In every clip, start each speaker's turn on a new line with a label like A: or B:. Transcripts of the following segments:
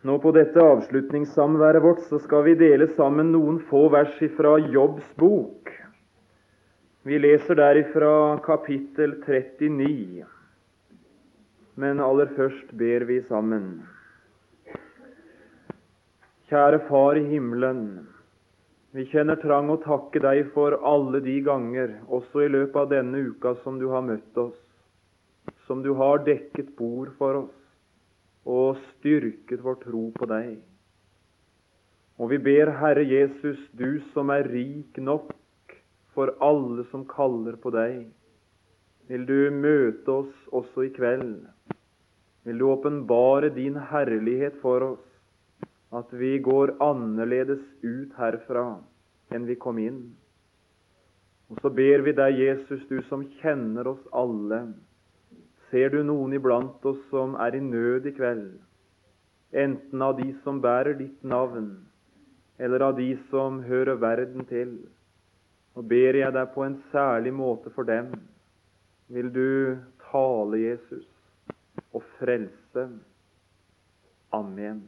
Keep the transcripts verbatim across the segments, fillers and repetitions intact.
A: Nå på dette avslutningssamværet vårt så skal vi dele sammen noen få vers fra Jobbs bok. Vi leser derifra kapittel trettini. Men aller først ber vi sammen. Kjære Far i himmelen, vi kjenner trang å takke deg for alle de ganger, også i løpet av denne uka, som du har møtt oss, som du har dekket bord for oss og styrket vår tro på deg. Og vi ber, Herre Jesus, du som er rik nok for alle som kaller på deg, vil du møte oss også i kveld. Vil du åpenbare din herlighet for oss, at vi går annerledes ut herfra enn vi kom inn. Og så ber vi deg, Jesus, du som kjenner oss alle. Ser du noen iblant oss som er i nød i kveld, enten av de som bærer ditt navn, eller av de som hører verden til, og ber jeg deg på en særlig måte for dem. Vil du tale, Jesus, og frelse. Amen.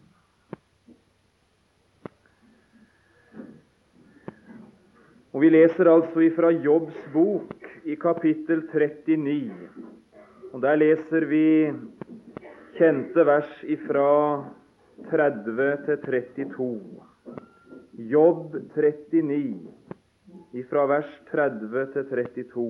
A: Og vi leser altså ifra Jobbs bok i kapittel trettini. Og der leser vi kjente vers ifra tretti til trettito. Jobb trettini, ifra vers tretti til trettito.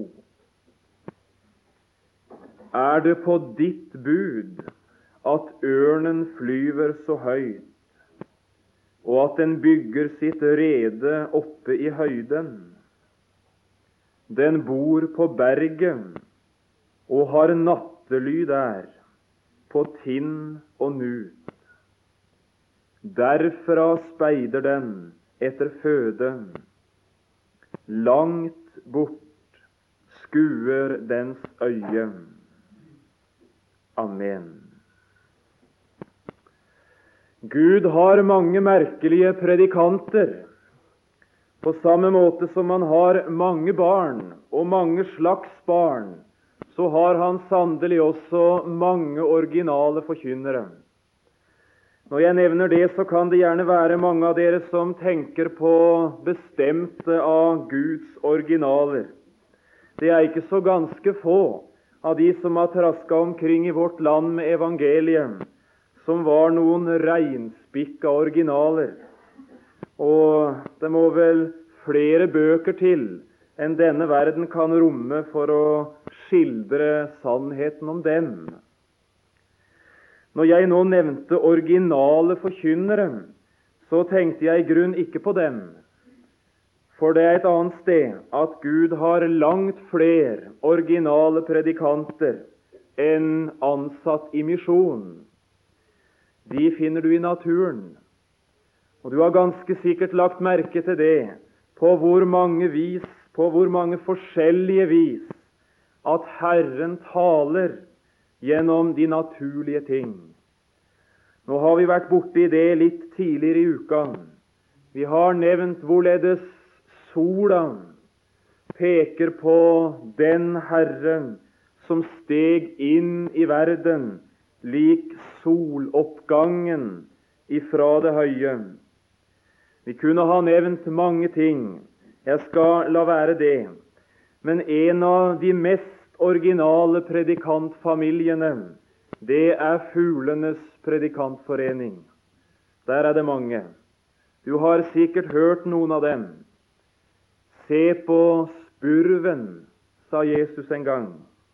A: Er det på ditt bud at ørnen flyver så høyt, og at den bygger sitt rede oppe i høyden? Den bor på berget, og har nattely der, på tinn og nut. Derfra speider den etter føde. Langt bort skuer dens øye. Amen. Gud har mange merkelige predikanter, på samme måte som han har mange barn og mange slags barn. Så har han sannelig også mange originale forkynnere. Når jeg nevner det, så kan det gjerne være mange av dere som tenker på bestemte av Guds originaler. Det er ikke så ganske få av de som har trasket omkring i vårt land med evangeliet, som var noen reinspikka originaler. Og det må vel flere bøker til enn denne verden kan romme for å skildre sannheten om dem. Når jeg nå nevnte originale forkynnere, så tenkte jeg i grunn ikke på dem. For det er et annet sted at Gud har langt flere originale predikanter enn ansatt i misjon. De finner du i naturen. Og du har ganske sikkert lagt merke til det, på hvor mange vis, på hvor mange forskjellige vis, at Herren taler gjennom de naturlige ting. Nå har vi vært borte i det litt tidligere i uka. Vi har nevnt hvorledes sola peker på den Herren som steg inn i verden, lik soloppgangen ifra det høye. Vi kunne ha nevnt mange ting. Jeg skal la være det. Men en av de mest originale predikantfamiliene, det er fuglenes predikantforening. Der er det mange. Du har sikkert hørt noen av dem. Se på spurven, sa Jesus en gang.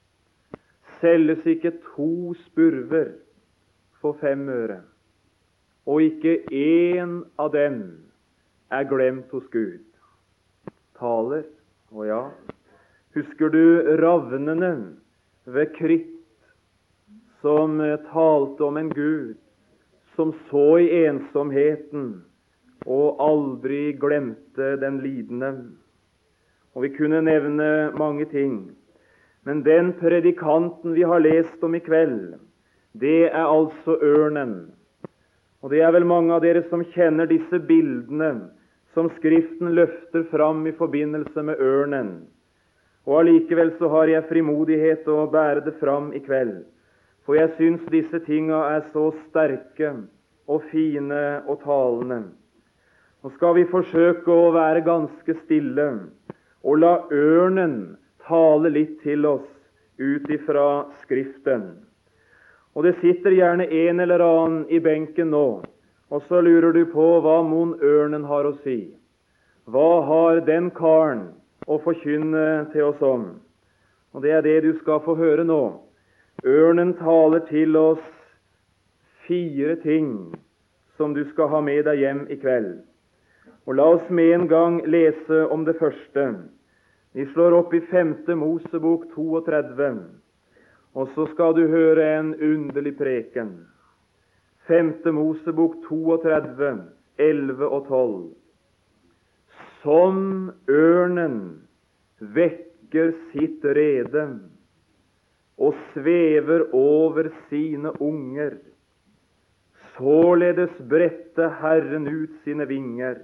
A: Selges ikke to spurver for fem øre, og ikke én av dem er glemt hos Gud. Taler, og ja, husker du ravnene ved Kritt, som talte om en Gud som så i ensomheten og aldri glemte den lidende? Og vi kunne nevne mange ting. Men den predikanten vi har lest om i kveld, det er altså ørnen. Og det er vel mange av dere som kjenner disse bildene som Skriften løfter fram i forbindelse med ørnen. Og allikevel så har jeg frimodighet å bære det fram i kveld. For jeg syns disse tinga er så sterke og fine og talende. Nå skal vi forsøke å være ganske stille og la ørnen tale litt til oss ut ifra Skriften. Og det sitter gjerne en eller annen i benken nå, og så lurer du på hva mon ørnen har å si. Hva har den karen å forkynne til oss om? Og det er det du skal få høre nå. Ørnen taler til oss fire ting som du skal ha med deg hjem i kveld. Og la oss med en gang lese om det første. Vi slår opp i femte Mosebok trettito, og så skal du høre en underlig preken. Femte Mosebok trettito, elleve og tolv. Som ørnen vekker sitt rede og svever over sine unger, således bredte Herren ut sine vinger,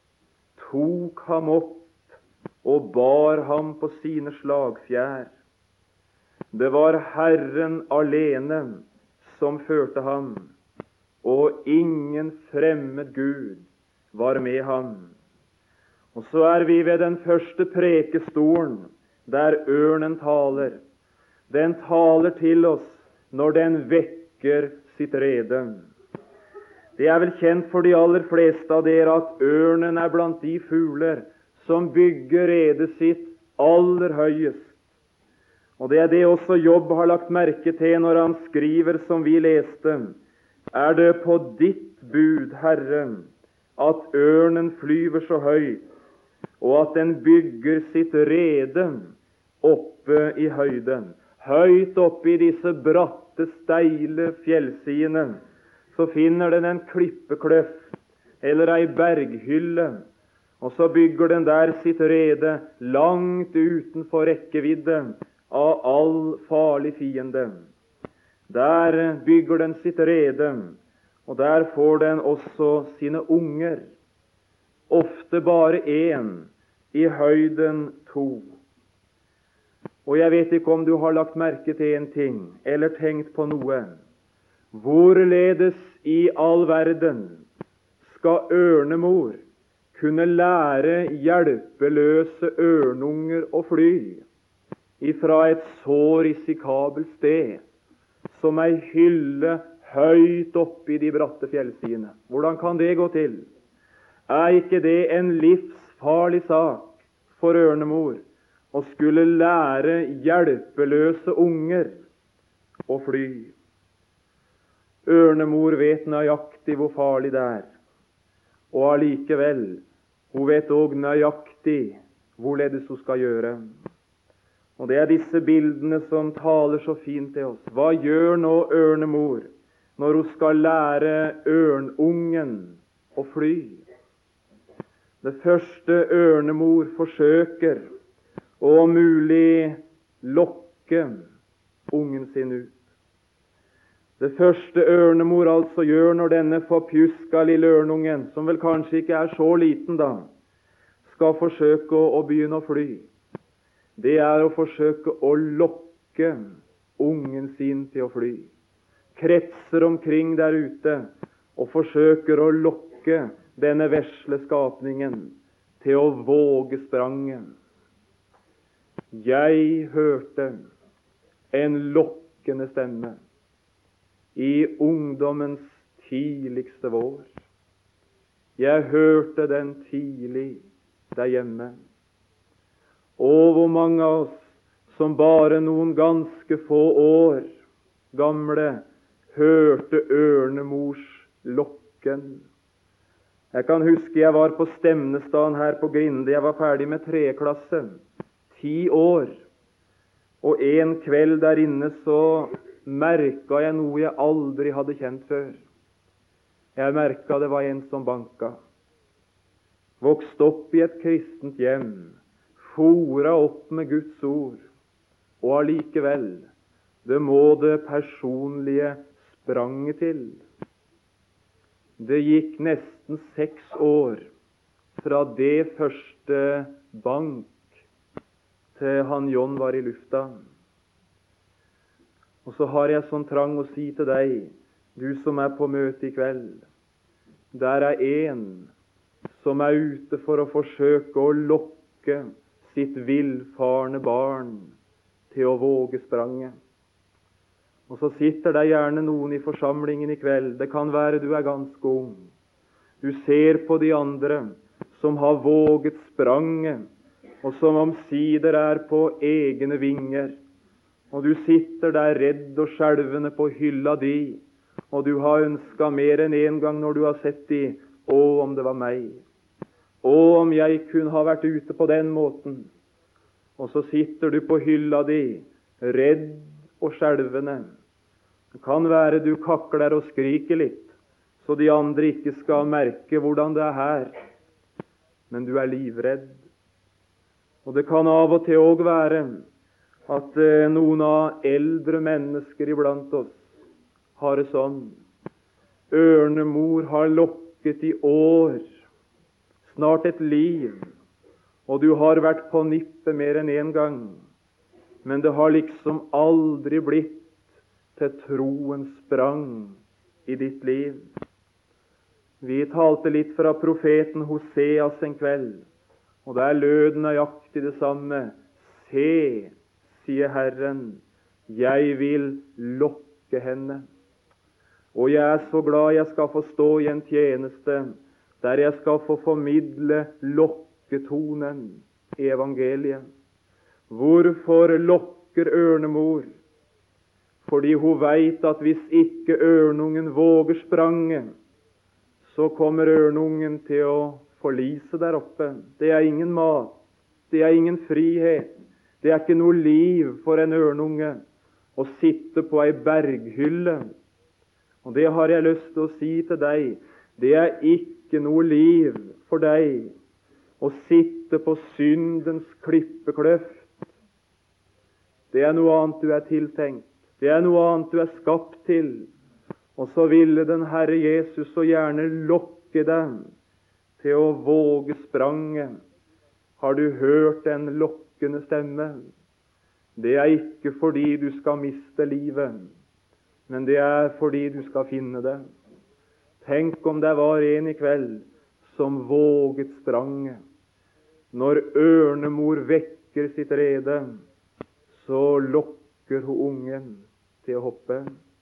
A: tok ham opp og bar ham på sine slagfjær. Det var Herren alene som førte ham, og ingen fremmed Gud var med ham. Og så er vi ved den første prekestolen, der ørnen taler. Den taler til oss når den vekker sitt rede. Det er vel kjent for de aller fleste av dere at ørnen er blant de fugler som bygger redet sitt aller høyest. Og det er det også Jobb har lagt merke til når han skriver som vi leste. Er det på ditt bud, Herre, at ørnen flyver så høyt, og at den bygger sitt rede oppe i høyden? Høyt oppe i disse bratte, steile fjellsidene, så finner den en klippekløft eller ei berghylle, og så bygger den der sitt rede langt utenfor rekkevidde av all farlig fiende. Der bygger den sitt rede, og der får den også sine unger. Ofte bare én, i høyden to. Og jeg vet ikke om du har lagt merke til en ting, eller tenkt på noe. Hvorledes i all verden skal ørnemor kunne lære hjelpeløse ørnunger å fly ifra et så risikabelt sted som ei hylle høyt oppe i de bratte fjellsidene? Hvordan kan det gå til? Er ikke det en livsfarlig sak for ørnemor å skulle lære hjelpeløse unger å fly? Ørnemor vet nøyaktig hvor farlig det er, og allikevel, hun vet også nøyaktig hvorledes hun skal gjøre. Og det er disse bildene som taler så fint til oss. Hva gjør nå ørnemor når hun skal lære ørnungen å fly? Det første ørnemor forsøker å om mulig lokke ungen sin ut. Det første ørnemor altså gjør når denne forpjuska lille ørnungen, som vel kanskje ikke er så liten da, skal forsøke å, å begynne å fly, det er å forsøke å lokke ungen sin til å fly. Kretser omkring der ute og forsøker å lokke denne vesle skapningen til å våge spranget. Jeg hørte en lokkende stemme i ungdommens tidligste vår. Jeg hørte den tidlig der hjemme. Og hvor mange av oss som bare noen ganske få år gamle hørte ørnemors lokken. Jeg kan huske jeg var på Stemnestaden her på Grinde. Jeg var ferdig med tredje klasse. Ti år. Og en kveld der inne så merka jeg noe jeg aldri hadde kjent før. Jeg merka det var en som banka. Vokst opp i et kristent hjem, fora opp med Guds ord, og allikevel, det må det personlige sprange til. Det gikk nesten seks år fra det første bank til han John var i lufta. Og så har jeg sånn trang å si til deg, du som er på møte i kveld, der er en som er ute for å forsøke å lokke sitt villfarne barn til å våge spranget. Og så sitter det gjerne noen i forsamlingen i kveld. Det kan være du er ganske ung. Du ser på de andre som har våget spranget, og som omsider er på egne vinger. Og du sitter der redd og skjelvende på hylla di, og du har ønsket mer enn en gang når du har sett de, å, om det var meg. Å, om jeg kunne ha vært ute på den måten. Og så sitter du på hylla di, redd og skjelvende. Det kan være du kakler og skriker litt, så de andre ikke skal merke hvordan det er her. Men du er livredd. Og det kan av og til også være at eh, noen av eldre mennesker iblant oss har det sånn. Ørnemor har lokket i år, snart et liv, og du har vært på nippet mer enn en gang, men det har liksom aldri blitt til troens sprang i ditt liv. Vi talte litt fra profeten Hoseas en kveld, og der lød nøyaktig det samme. Se, sier Herren, jeg vil lokke henne. Og jeg er så glad jeg skal få stå i en tjeneste der jeg skal få formidle lokketonen i evangeliet. Hvorfor lokker ørnemor? Fordi hun vet at hvis ikke ørnungen våger spranget, så kommer ørnungen til å forlise der oppe. Det er ingen mat, det er ingen frihet, det er ikke noe liv for en ørnunge å sitte på ei berghylle. Og det har jeg lyst til å si til deg, det er ikke noe liv for deg å sitte på syndens klippekløft. Det er noe annet du er tiltenkt, det er noe annet du er skapt til. Og så ville den Herre Jesus så gjerne lokke deg til å våge spranget. Har du hørt en lokkende stemme? Det er ikke fordi du skal miste livet, men det er fordi du skal finne det. Tenk om det var en i kveld som våget spranget. Når ørnemor vekker sitt rede, så lokker hun ungen til å hoppe.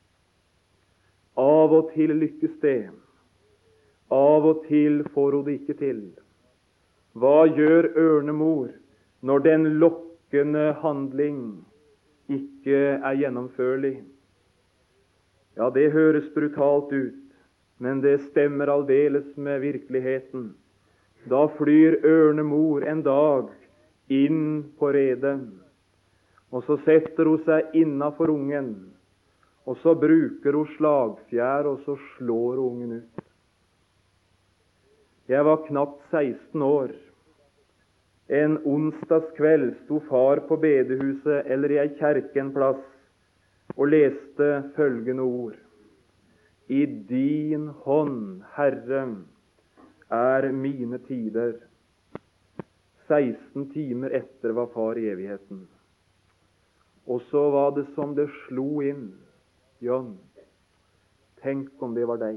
A: Av og til lykkes det. Av og til får hun det ikke til. Hva gjør ørnemor når den lokkende handling ikke er gjennomførlig? Ja, det høres brutalt ut, men det stemmer aldeles med virkeligheten. Da flyr ørnemor en dag inn på redet, og så setter hun seg innenfor ungen, og så bruker hun slagfjær, og så slår hun ungen ut. Jeg var knapt seksten år. En onsdagskveld sto far på bedehuset eller i ei kjerke en plass og leste følgende ord. I din hånd, Herre, er mine tider. seksten timer etter var far i evigheten. Og så var det som det slo inn. John, tenk om det var deg.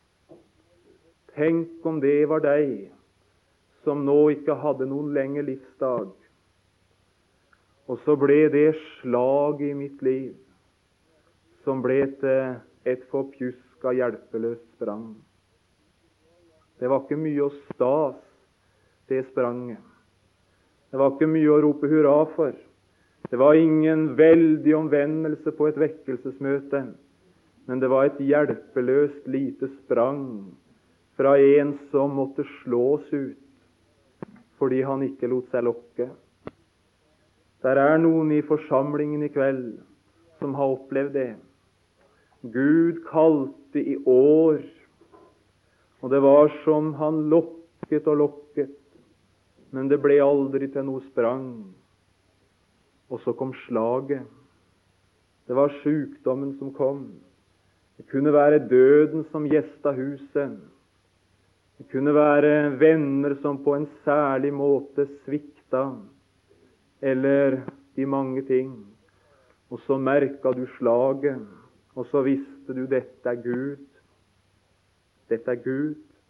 A: Tenk om det var deg som nå ikke hadde noen lengre livsdag. Og så ble det slag i mitt liv som ble til et forpjuska hjelpeløst sprang. Det var ikke mye å stas, det spranget. Det var ikke mye å rope hurra for. Det var ingen veldig omvendelse på et vekkelsesmøte, men det var et hjelpeløst lite sprang fra en som måtte slås ut fordi han ikke lot seg lokke. Der er noen i forsamlingen i kveld som har opplevd det. Gud kalte i år, og det var som han lokket og lokket, men det ble aldri til noe sprang. Og så kom slaget. Det var sykdommen som kom. Det kunne være døden som gjesta huset. Det kunne være venner som på en særlig måte svikta, eller de mange ting. Og så merka du slaget, og så visste du dette er Gud. Dette er Gud.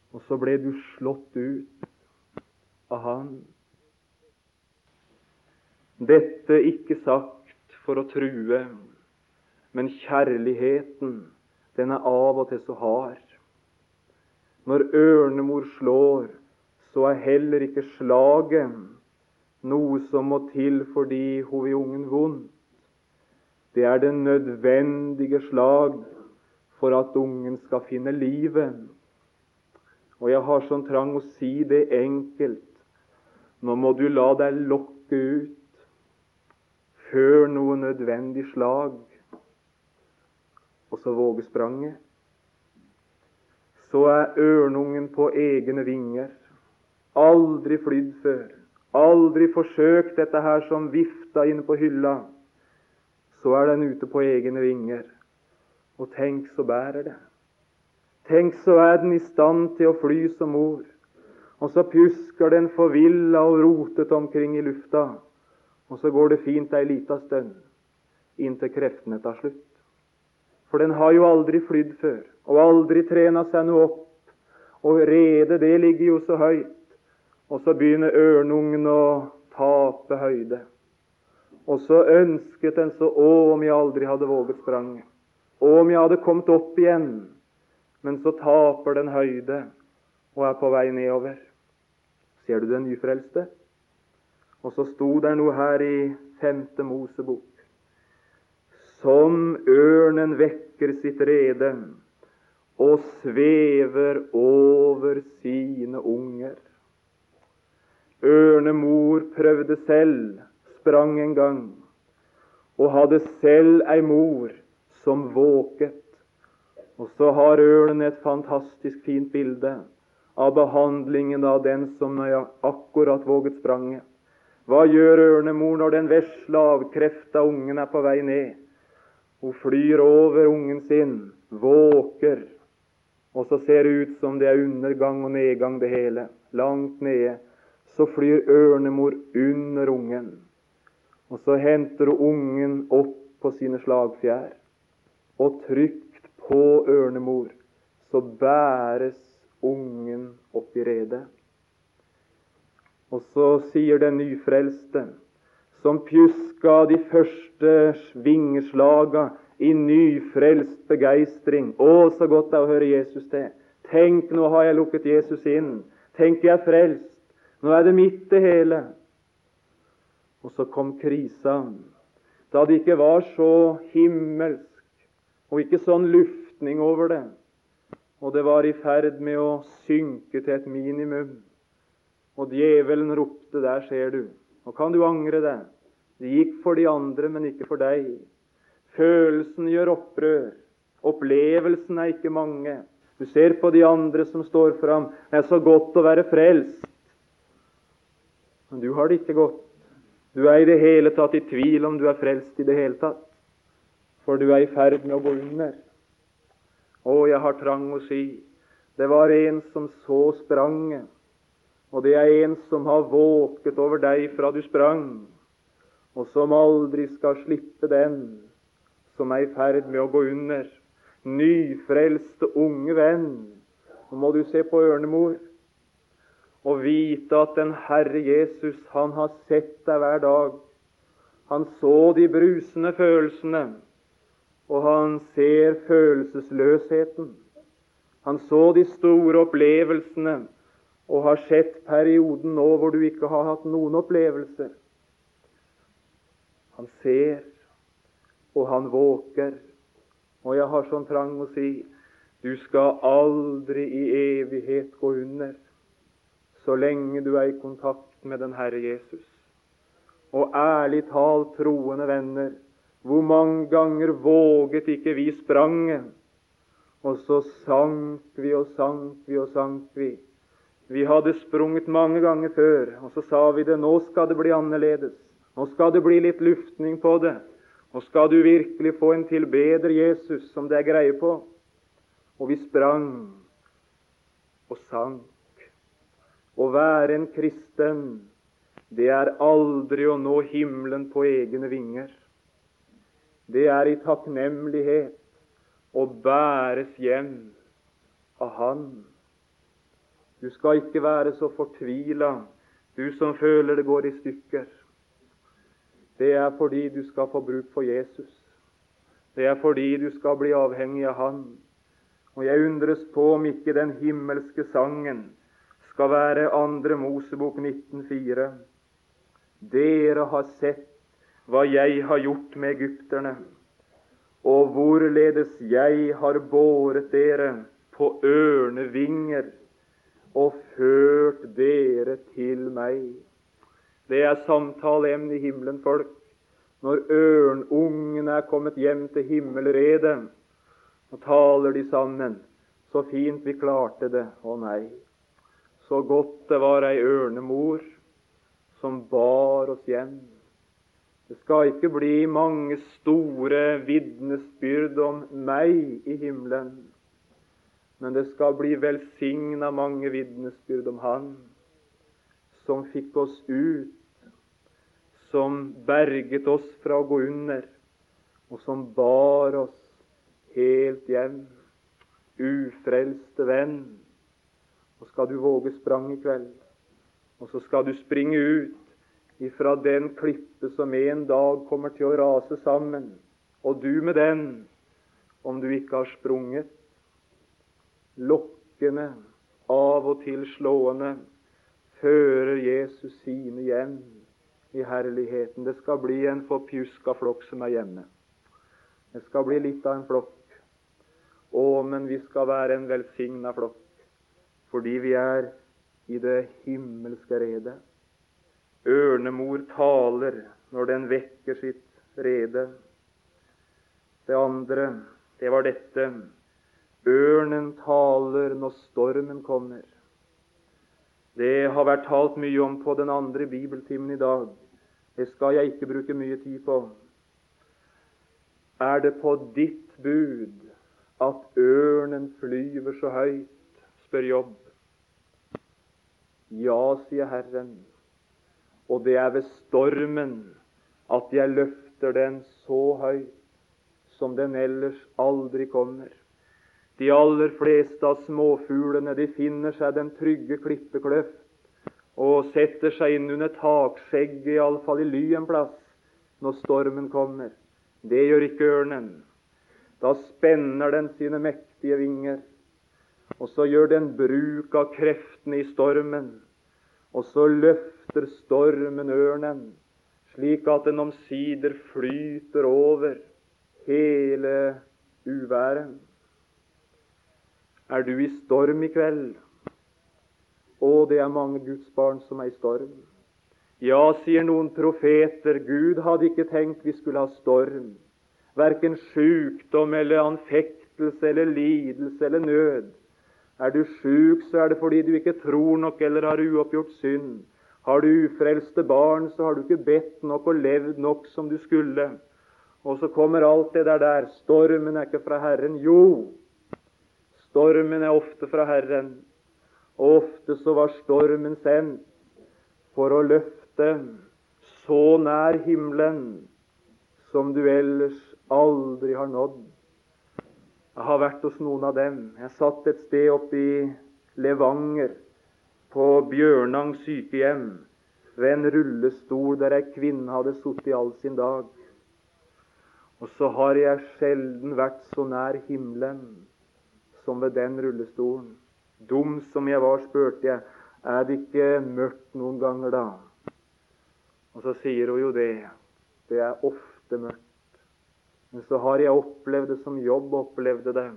A: Og så ble du slått ut av Han. Dette ikke sagt for å true, men kjærligheten, den er av og til så hard. Når ørnemor slår, så er heller ikke slaget noe som må til fordi hun vil ungen vondt. Det er det nødvendige slag for at ungen skal finne livet. Og jeg har sånn trang å si det enkelt. Nå må du la deg lokke ut før noe nødvendig slag, og så våge spranget. Så er ørnungen på egne vinger, aldri flydd før, aldri forsøkt dette her som vifta inne på hylla. Så er den ute på egne vinger, og tenk så bærer det. Tenk så er den i stand til å fly som mor, og så pjusker den forvilla og rotet omkring i lufta, og så går det fint ei lita stund, inntil kreftene tar slutt. For den har jo aldri flydd før, og aldri trena seg noe opp, og redet det ligger jo så høyt, og så begynner ørnungen å tape høyde. Og så ønsket den så, å om jeg aldri hadde våget spranget, å om jeg hadde kommet opp igjen, men så taper den høyde, og er på vei nedover. Ser du den nyfrelste? Og så sto der noe her i femte Mosebok. Som ørnen vekker sitt rede, og svever over sine unger. Ørnemor prøvde selv, sprang en gang, og hadde selv ei mor som våket. Og så har ørnen et fantastisk fint bilde av behandlingen av den som akkurat våget spranget. Hva gjør ørnemor når den vesle avkrefta ungen er på vei ned? Hun flyr over ungen sin, våker, og så ser det ut som det er undergang og nedgang det hele. Langt nede, så flyr ørnemor under ungen, og så henter hun ungen opp på sine slagfjær, og trygt på ørnemor, så bæres ungen opp i redet. Og så sier den nyfrelste, som pjuska de første vingeslaga i nyfrelst begeistring. Å, så godt det er å høre Jesus til. Tenk, nå har jeg lukket Jesus inn. Tenk, jeg er frelst. Nå er det mitt det hele. Og så kom krisa, da det ikke var så himmelsk, og ikke sånn luftning over det. Og det var i ferd med å synke til et minimum. Og djevelen ropte, der ser du. Nå kan du angre deg. Det gikk for de andre, men ikke for deg. Følelsen gjør opprør. Opplevelsen er ikke mange. Du ser på de andre som står fram. Det er så godt å være frelst. Men du har det ikke godt. Du er i det hele tatt i tvil om du er frelst i det hele tatt. For du er i ferd med å gå under. Å, jeg har trang å si. Det var en som så spranget. Og det er en som har våket over deg fra du sprang, og som aldri skal slippe den som er i ferd med å gå under. Nyfrelste unge venn, nå må du se på ørnemor og vite at den Herre Jesus, han har sett deg hver dag. Han så de brusende følelsene, og han ser følelsesløsheten. Han så de store opplevelsene, og har sett perioden nå hvor du ikke har hatt noen opplevelser. Han ser, og han våker. Og jeg har sånn trang å si, du skal aldri i evighet gå under, så lenge du er i kontakt med den Herre Jesus. Og ærlig talt, troende venner, hvor mange ganger våget ikke vi spranget, og så sank vi og sank vi og sank vi. Vi hadde sprunget mange ganger før, og så sa vi det, nå skal det bli annerledes. Nå skal det bli litt luftning på det. Nå skal du virkelig få en tilbeder Jesus som det er greie på. Og vi sprang og sank. Å være en kristen, det er aldri å nå himmelen på egne vinger. Det er i takknemlighet å bæres hjem av Han. Du skal ikke være så fortvilet, du som føler det går i stykker. Det er fordi du skal få bruk for Jesus. Det er fordi du skal bli avhengig av Han. Og jeg undres på om ikke den himmelske sangen skal være andre Mosebok nitten fire. Dere har sett hva jeg har gjort med egypterne, og hvorledes jeg har båret dere på ørnevinger og ført dere til meg. Det er samtaleemne i himmelen, folk. Når ørnungen er kommet hjem til himmelredet, og taler de sammen. Så fint vi klarte det. Å nei, så godt det var ei ørnemor som bar oss hjem. Det skal ikke bli mange store vitnesbyrd om meg i himmelen, men det skal bli velsignet mange vitnesbyrd om Han som fikk oss ut, som berget oss fra å gå under, og som bar oss helt hjem. Ufrelste venn. Og skal du våge sprang i kveld, og så skal du springe ut ifra den klippe som en dag kommer til å rase sammen, og du med den, om du ikke har sprunget. Lokkende, av og til slående, fører Jesus sine hjem i herligheten. Det skal bli en forpjuska flokk som er hjemme. Det skal bli litt av en flokk. Å, men vi skal være en velsignet flokk, fordi vi er i det himmelske redet. Ørnemor taler når den vekker sitt rede. Det andre, det var dette: ørnen taler når stormen kommer. Det har vært talt mye om på den andre bibeltimen i dag. Det skal jeg ikke bruke mye tid på. Er det på ditt bud at ørnen flyver så høyt, spør Jobb. Ja, sier Herren, og det er ved stormen at jeg løfter den så høyt som den ellers aldri kommer. De aller fleste av småfuglene, de finner seg den trygge klippekløft og setter seg inn under takskjegget, i alle fall i ly en plass, når stormen kommer. Det gjør ikke ørnen. Da spenner den sine mektige vinger, og så gjør den bruk av kreftene i stormen, og så løfter stormen ørnen, slik at den omsider flyter over hele uværet. Er du i storm i kveld? Å, det er mange Guds barn som er i storm. Ja, sier noen profeter, Gud hadde ikke tenkt vi skulle ha storm. Hverken sykdom eller anfektelse eller lidelse eller nød. Er du syk, så er det fordi du ikke tror nok eller har uoppgjort synd. Har du ufrelste barn, så har du ikke bedt nok og levd nok som du skulle. Og så kommer alt det der der. Stormen er ikke fra Herren. Jo, stormen er ofte fra Herren. Og ofte så var stormen sendt for å løfte så nær himmelen som du ellers aldri har nådd. Jeg har vært hos noen av dem. Jeg satt et sted oppe i Levanger på Bjørnang sykehjem ved en rullestol der ei kvinne hadde suttet i all sin dag. Og så har jeg sjelden vært så nær himmelen som ved den rullestolen. Dum som jeg var, spurte jeg, er det ikke mørkt noen ganger da? Og så sier hun jo det. Det er ofte mørkt. Men så har jeg opplevd det som Jobb opplevde det.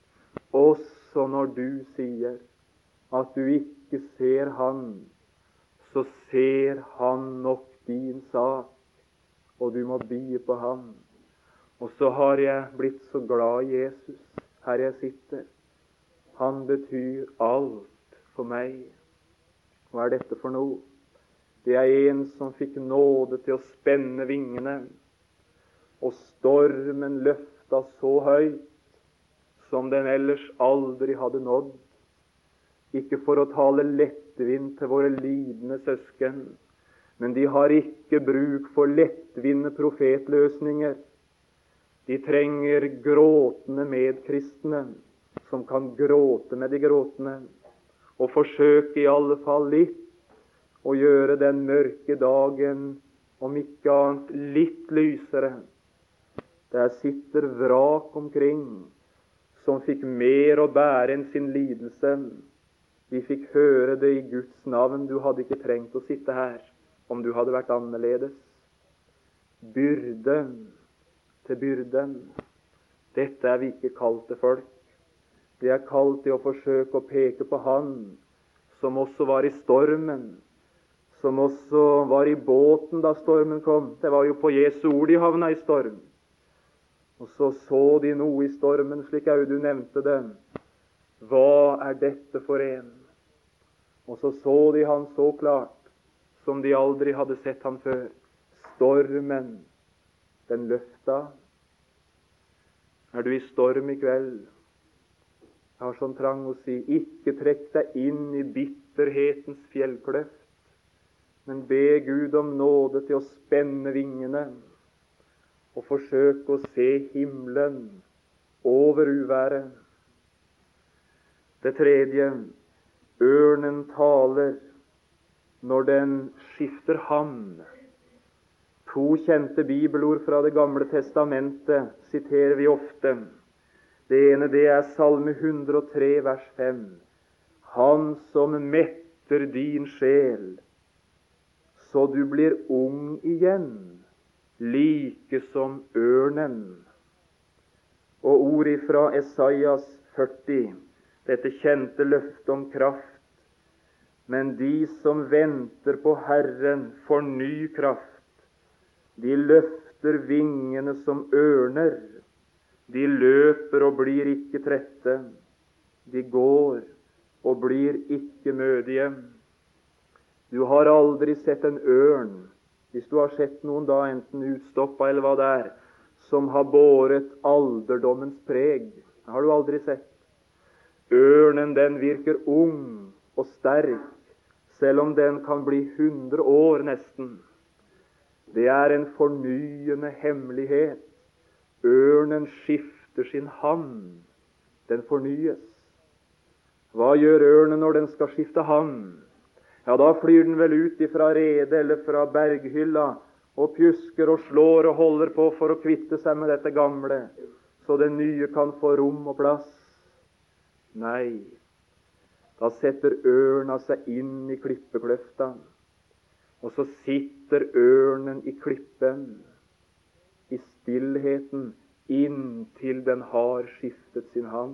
A: Også når du sier at du ikke ser Han, så ser Han nok din sak, og du må bie på Han. Og så har jeg blitt så glad i Jesus, her jeg sitter. Han betyr alt for meg. Hva er dette for noe? Det er en som fikk nåde til å spenne vingene, og stormen løfta så høyt som den ellers aldri hadde nådd. Ikke for å tale lettvint til våre lidende søsken, men de har ikke bruk for lettvinte profetløsninger. De trenger gråtende medkristne som kan gråte med de gråtende. og forsøke i alle fall litt å gjøre den mørke dagen, om ikke annet, litt lysere. Der sitter vrak omkring, som fikk mer å bære enn sin lidelse. Vi fikk høre det i Guds navn. Du hadde ikke trengt å sitte her om du hadde vært annerledes. Byrden til byrden. Dette er vi ikke kalt til folk. Vi er kalt til å forsøke å peke på Han som også var i stormen, som også var i båten da stormen kom. Det var jo på Jesu ord de havna i storm. Og så så de noe i stormen, slik Audun nevnte det. Hva er dette for en? Og så så de han så klart, som de aldri hadde sett han før. Stormen, den løfta. Er du i storm i kveld? Jeg har sånn trang å si, ikke trekk deg inn i bitterhetens fjellkløft, men be Gud om nåde til å spenne vingene og forsøke å se himmelen over uværet. Det tredje, ørnen taler når den skifter havn. To kjente bibelord fra Det gamle testamentet siterer vi ofte. Det ene, det er Salme hundre og tre, vers fem. Han som metter din sjel, så du blir ung igjen, like som ørnen. Og ord ifra Esaias førti, dette kjente løftet om kraft. Men de som venter på Herren får ny kraft. De løfter vingene som ørner. De løper og blir ikke trette. De går og blir ikke mødige. Du har aldri sett en ørn, hvis du har sett noen da, enten utstoppa eller hva det er, som har båret alderdommens preg. Det har du aldri sett. Ørnen, den virker ung og sterk, selv om den kan bli hundre år nesten. Det er en fornyende hemmelighet. Ørnen skifter sin havn. Den fornyes. Hva gjør ørnen når den skal skifte havn? Ja, da flyr den vel ut ifra redet eller fra berghylla og pjusker og slår og holder på for å kvitte seg med dette gamle, så det nye kan få rom og plass. Nei, da setter ørna seg inn i klippekløfta, og så sitter ørnen i klippen, i stillheten, inntil den har skiftet sin havn.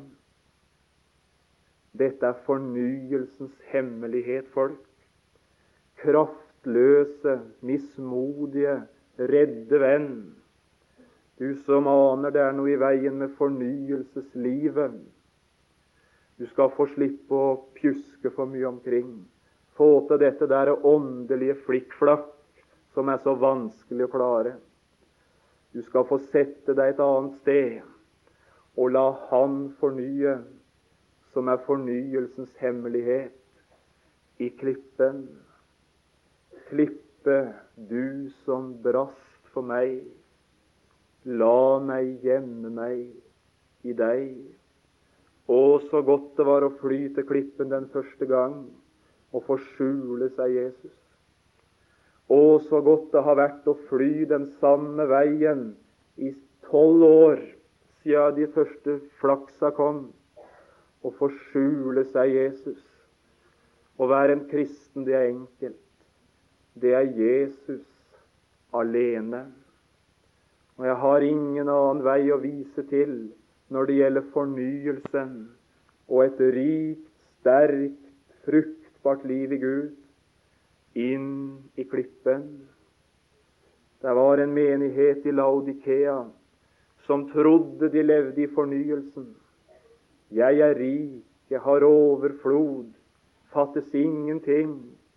A: Dette er fornyelsens hemmelighet, folk. Kraftløse, mismodige, redde venn. Du som aner det er noe i veien med fornyelseslivet. Du skal få slippe å pjuske for mye omkring. Få til dette der åndelige flikkflakk som er så vanskelig å klare. Du skal få sette deg et annet sted og la Han fornye, som er fornyelsens hemmelighet, i klippen. Klippe, du som brast for meg, la meg gjemme meg i deg. Å, så godt det var å fly til klippen den første gang og få skjule seg Jesus. Å, så godt det har vært å fly den samme veien i tolv år siden de første flaksa kom, og få skjule seg Jesus. Å være en kristen, det er enkelt. Det er Jesus alene. Og jeg har ingen annen vei å vise til når det gjelder fornyelsen og et rikt, sterkt, fruktbart liv i Gud, inn i klippen. Det var en menighet i Laodikea som trodde de levde i fornyelsen. Jeg er rik, jeg har overflod, fattes ingenting.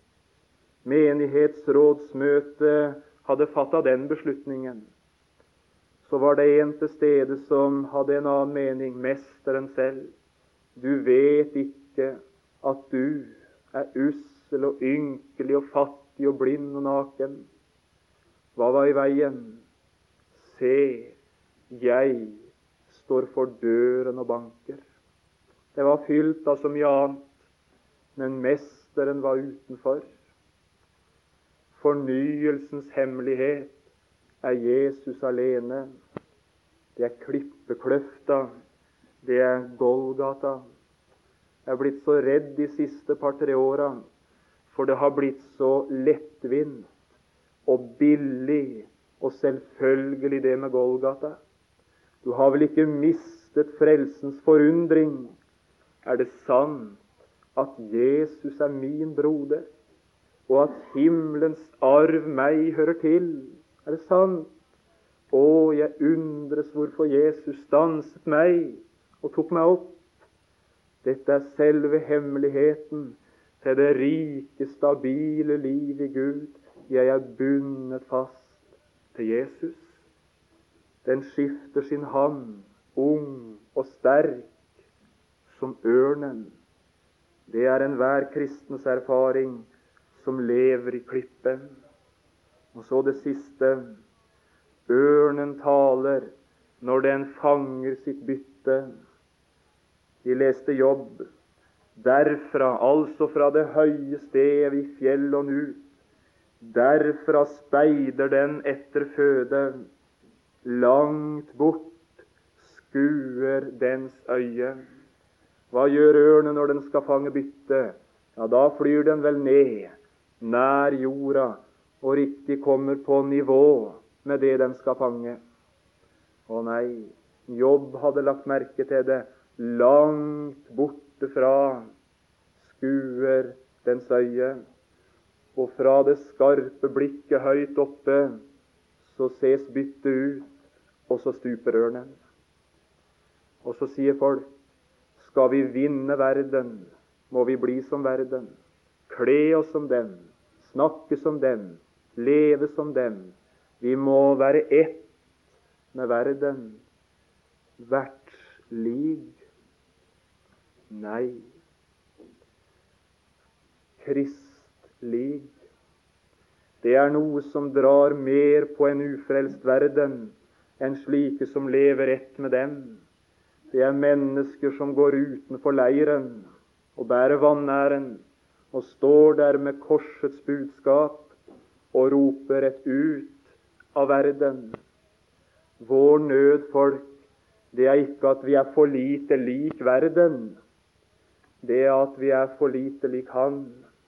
A: Menighetsrådsmøtet hadde fattet den beslutningen. Så var det en til stede som hadde en annen mening, mesteren selv. Du vet ikke at du er ussel og ynkelig og fattig og blind og naken. Hva var i veien? Se, jeg står for døren og banker. Det var fylt av så mye annet, men mesteren var utenfor. Fornyelsens hemmelighet er Jesus alene. Det er klippekløfta, det er Golgata. Jeg er blitt så redd de siste par-tre åra, for det har blitt så lettvint og billig og selvfølgelig det med Golgata. Du har vel ikke mistet frelsens forundring? Er det sant at Jesus er min broder, og at himmelens arv meg hører til? Er det sant? Å, jeg undres hvorfor Jesus stanset meg og tok meg opp. Dette er selve hemmeligheten til det rike, stabile liv i Gud. Jeg er bundet fast til Jesus. Den skifter sin hand, ung og sterk, som ørnen. Det er enhver kristens erfaring som lever i klippen. Og så det siste. Ørnen taler når den fanger sitt bytte. Vi leste Jobb. Derfra, altså fra det høye sted i fjell og nu, derfra speider den etter føde. Langt bort skuer dens øye. Hva gjør ørnen når den skal fange bytte? Ja, da flyr den vel ned, nær jorda, og riktig kommer på nivå med det den skal fange. Å nei, Jobb hadde lagt merke til det. Langt borte fra skuer dens øye, og fra det skarpe blikket høyt oppe, så ses byttet ut, og så stuper ørnen. Og så sier folk, skal vi vinne verden, må vi bli som verden, kle oss som dem, snakke som dem, leve som dem. Vi må være ett med verden, verdslig. Nei, kristlig. Det er noe som drar mer på en ufrelst verden enn slike som lever ett med dem. Det er mennesker som går utenfor leiren og bærer vanæren og står der med korsets budskap og roper et ut av verden. Vår nød, folk, det er ikke at vi er for lite lik verden. Det er at vi er for lite lik Han.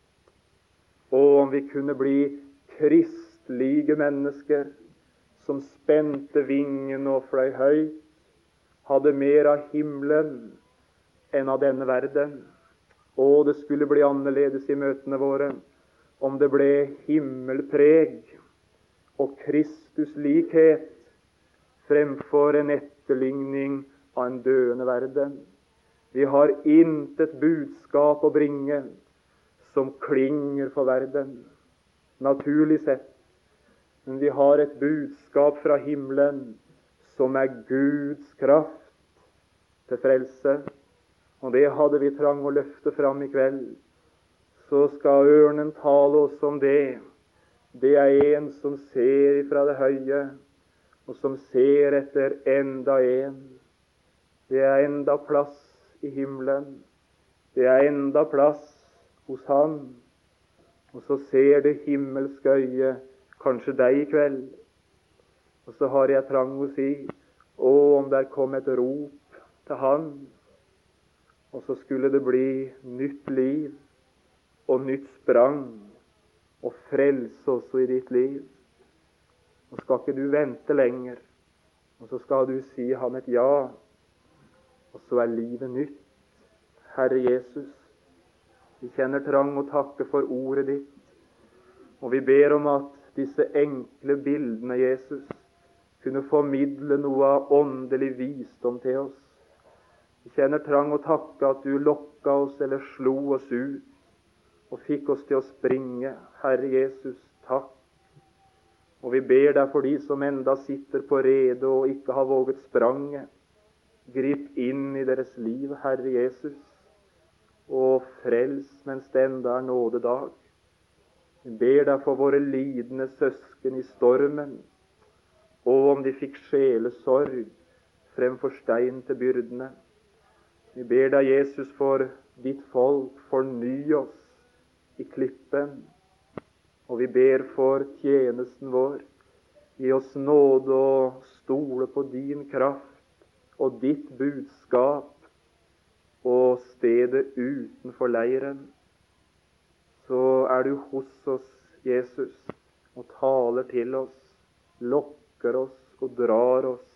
A: Og om vi kunne bli kristlige mennesker som spente vingen og fløy høyt, hadde mer av himmelen enn av denne verden. Og det skulle bli annerledes i møtene våre om det ble himmelpreg og Kristuslikhet fremfor en etterligning av en døende verden. Vi har intet budskap å bringe som klinger for verden, naturlig sett. Men vi har et budskap fra himmelen som er Guds kraft til frelse. Og det hadde vi trang å løfte fram i kveld. Så skal ørnen tale oss om det. Det er en som ser ifra det høye, og som ser etter enda en. Det er enda plass i himmelen. Det er enda plass hos Han. Og så ser det himmelske øye kanskje deg i kveld. Og så har jeg trang å si, å, om der kom et rop til Han, og så skulle det bli nytt liv og nytt sprang og frelse også i ditt liv. Og skal ikke du vente lenger, og så skal du si Han et ja, og så er livet nytt. Herre Jesus, vi kjenner trang å takke for ordet ditt, og vi ber om at disse enkle bildene, Jesus, kunne formidle noe av åndelig visdom til oss. Vi kjenner trang å takke at du lokka oss eller slo oss ut og fikk oss til å springe. Herre Jesus, takk. Og vi ber deg for de som enda sitter på rede og ikke har våget spranget. Grip inn i deres liv, Herre Jesus, og frels mens det enda er nådedag. Vi ber deg for våre lidende søsken i stormen, og om de fikk sjelesorg fremfor stein til byrdene. Vi ber deg, Jesus, for ditt folk, forny oss i klippen. Og vi ber for tjenesten vår. Gi oss nåde å stole på din kraft og ditt budskap og stedet utenfor leiren. Så er du hos oss, Jesus, og taler til oss, lokker oss og drar oss